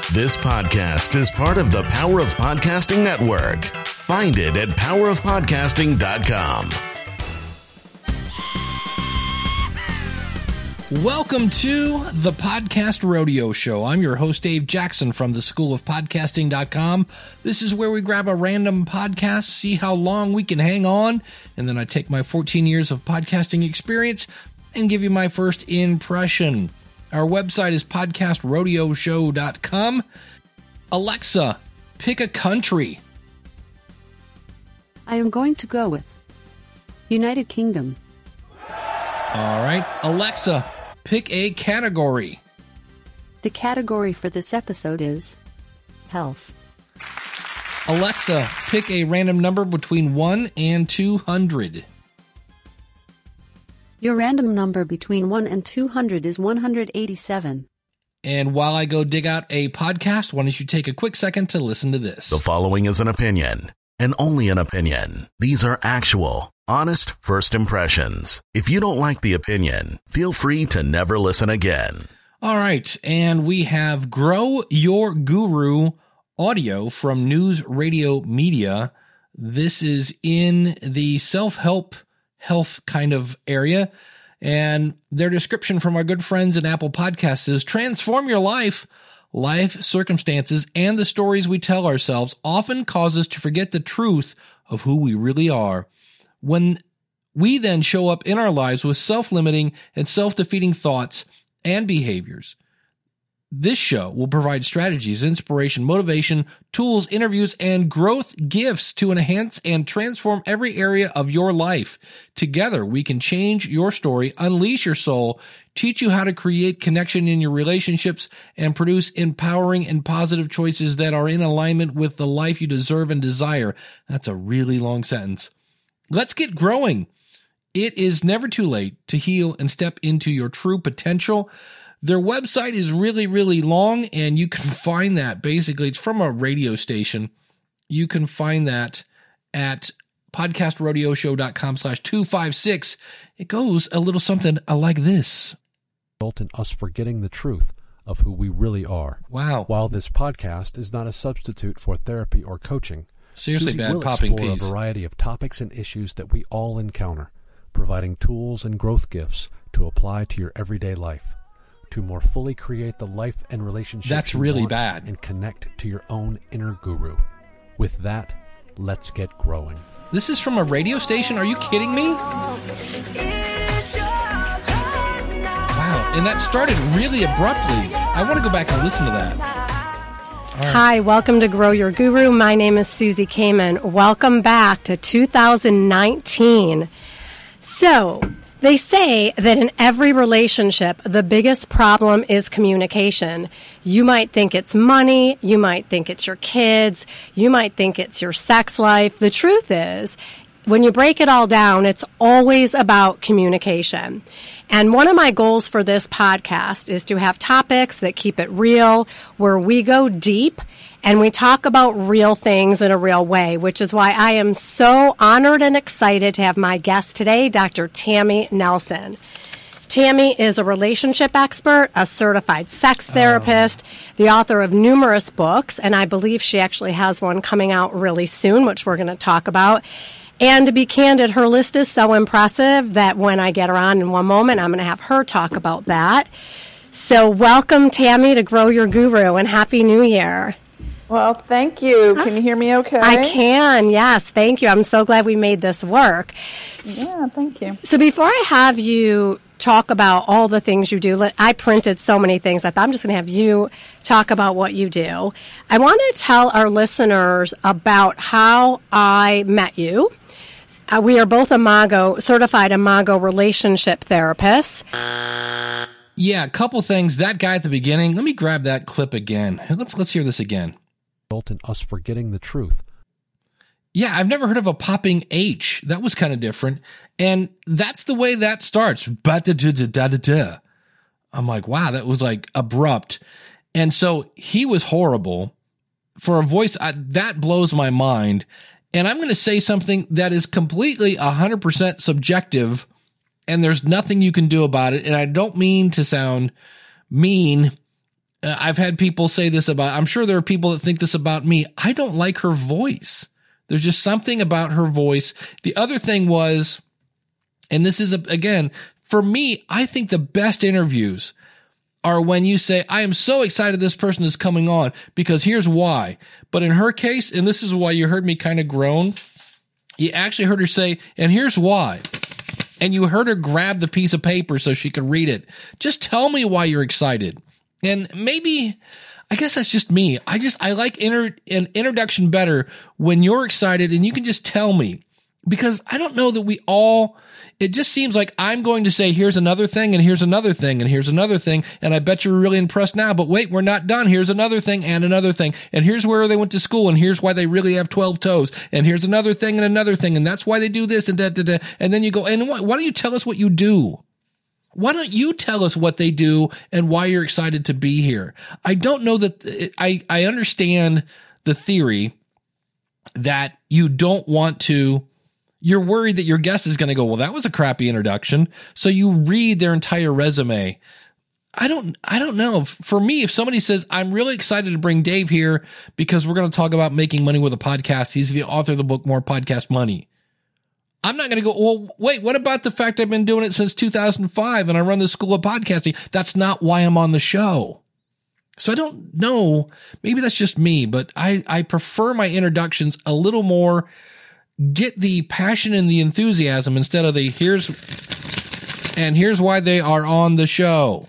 This podcast is part of the Power of Podcasting Network. Find it at powerofpodcasting.com. Welcome to the Podcast Rodeo Show. I'm your host, Dave Jackson from the schoolofpodcasting.com. This is where we grab a random podcast, see how long we can hang on, and then I take my 14 years of podcasting experience and give you my first impression. Our website is podcastrodeoshow.com. Alexa, pick a country. I am going to go with United Kingdom. All right. Alexa, pick a category. The category for this episode is health. Alexa, pick a random number between 1 and 200. Your random number between 1 and 200 is 187. And while I go dig out a podcast, why don't you take a quick second to listen to this? The following is an opinion, and only an opinion. These are actual, honest first impressions. If you don't like the opinion, feel free to never listen again. All right, and we have Grow Your Guru audio from News Radio Media. This is in the self-help health kind of area, and their description from our good friends at Apple Podcasts is: transform your life circumstances, and the stories we tell ourselves often cause us to forget the truth of who we really are. When we then show up in our lives with self-limiting and self-defeating thoughts and behaviors, this show will provide strategies, inspiration, motivation, tools, interviews, and growth gifts to enhance and transform every area of your life. Together, we can change your story, unleash your soul, teach you how to create connection in your relationships, and produce empowering and positive choices that are in alignment with the life you deserve and desire. That's a really long sentence. Let's get growing. It is never too late to heal and step into your true potential. Their website is really, really long, and you can find that. Basically, it's from a radio station. You can find that at podcastrodeoshow.com/256. It goes a little something like this. In us forgetting the truth of who we really are. Wow. While this podcast is not a substitute for therapy or coaching, seriously Susie bad will popping explore peas. a variety of topics and issues that we all encounter, providing tools and growth gifts to apply to your everyday life, to more fully create the life and relationships That's you really want bad. and connect to your own inner guru. With that, let's get growing. This is from a radio station? Are you kidding me? Wow. And that started really abruptly. I want to go back and listen to that. Right. Hi, welcome to Grow Your Guru. My name is Susie Kamen. Welcome back to 2019. So, they say that in every relationship, the biggest problem is communication. You might think it's money, you might think it's your kids, you might think it's your sex life. The truth is, when you break it all down, it's always about communication. And one of my goals for this podcast is to have topics that keep it real, where we go deep and we talk about real things in a real way, which is why I am so honored and excited to have my guest today, Dr. Tammy Nelson. Tammy is a relationship expert, a certified sex therapist, the author of numerous books, and I believe she actually has one coming out really soon, which we're going to talk about. And to be candid, her list is so impressive that when I get her on in one moment, I'm going to have her talk about that. So welcome, Tammy, to Grow Your Guru, and Happy New Year. Well, thank you. Can you hear me okay? I can, yes. Thank you. I'm so glad we made this work. Yeah, thank you. So before I have you talk about all the things you do, I printed so many things. I thought I'm just going to have you talk about what you do. I want to tell our listeners about how I met you. We are both certified Imago relationship therapists. Yeah, a couple things. That guy at the beginning, let me grab that clip again. Let's hear this again. In us forgetting the truth. Yeah, I've never heard of a popping H. That was kind of different. And that's the way that starts. Ba-da-da-da-da-da-da. I'm like, wow, that was like abrupt. And so he was horrible. For a voice, that blows my mind. And I'm going to say something that is completely 100% subjective, and there's nothing you can do about it. And I don't mean to sound mean, I've had people say this about, I'm sure there are people that think this about me. I don't like her voice. There's just something about her voice. The other thing was, and this is, again, for me, I think the best interviews are when you say, I am so excited this person is coming on because here's why. But in her case, and this is why you heard me kind of groan, you actually heard her say, and here's why. And you heard her grab the piece of paper so she could read it. Just tell me why you're excited. And maybe, I guess that's just me. I like an introduction better when you're excited and you can just tell me, because I don't know that we all, it just seems like I'm going to say, here's another thing and here's another thing and here's another thing. And I bet you're really impressed now, but wait, we're not done. Here's another thing and another thing. And here's where they went to school. And here's why they really have 12 toes. And here's another thing and another thing. And that's why they do this and da, da, da. And then you go, and why don't you tell us what you do? Why don't you tell us what they do and why you're excited to be here? I don't know that I understand the theory that you don't want to, you're worried that your guest is going to go, well, that was a crappy introduction. So you read their entire resume. I don't know. For me, if somebody says, I'm really excited to bring Dave here because we're going to talk about making money with a podcast. He's the author of the book, More Podcast Money. I'm not going to go, well, wait, what about the fact I've been doing it since 2005 and I run the school of podcasting? That's not why I'm on the show. So I don't know. Maybe that's just me, but I prefer my introductions a little more, get the passion and the enthusiasm instead of the here's why they are on the show.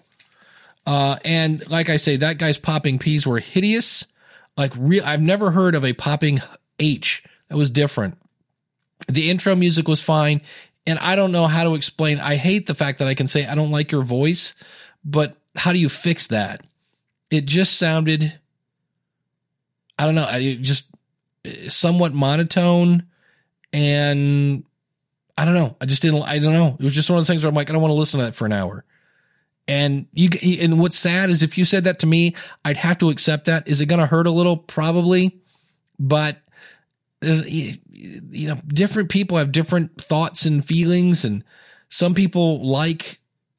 And like I say, that guy's popping P's were hideous. I've never heard of a popping H. That was different. The intro music was fine, and I don't know how to explain. I hate the fact that I can say I don't like your voice, but how do you fix that? It just sounded, I don't know, just somewhat monotone, and I don't know. I don't know. It was just one of those things where I'm like, I don't want to listen to that for an hour. And what's sad is if you said that to me, I'd have to accept that. Is it going to hurt a little? Probably, but different people have different thoughts and feelings, and some people like,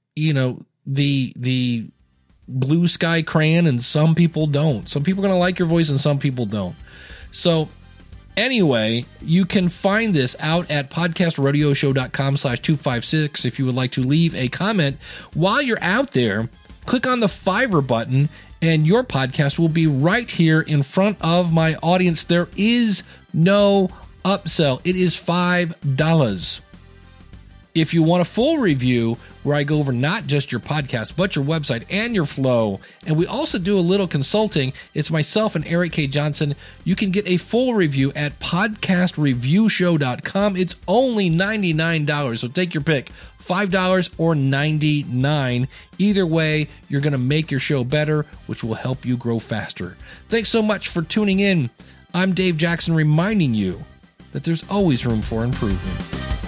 the blue sky crayon, and some people don't. Some people are going to like your voice and some people don't. So anyway, you can find this out at podcastradioshow.com/256. If you would like to leave a comment while you're out there, click on the Fiverr button and your podcast will be right here in front of my audience. There is no upsell. It is $5. If you want a full review where I go over not just your podcast, but your website and your flow, and we also do a little consulting, it's myself and Eric K. Johnson. You can get a full review at podcastreviewshow.com. It's only $99, so take your pick, $5 or $99. Either way, you're going to make your show better, which will help you grow faster. Thanks so much for tuning in. I'm Dave Jackson, reminding you that there's always room for improvement.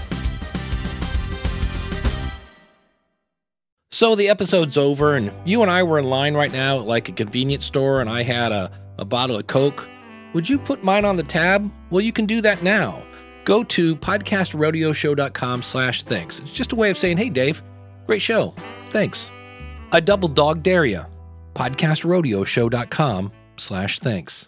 So the episode's over, and you and I were in line right now at like a convenience store, and I had a bottle of Coke. Would you put mine on the tab? Well, you can do that now. Go to podcastradioshow.com/thanks. It's just a way of saying, hey, Dave, great show. Thanks. I double dog dare ya. podcastradioshow.com/thanks.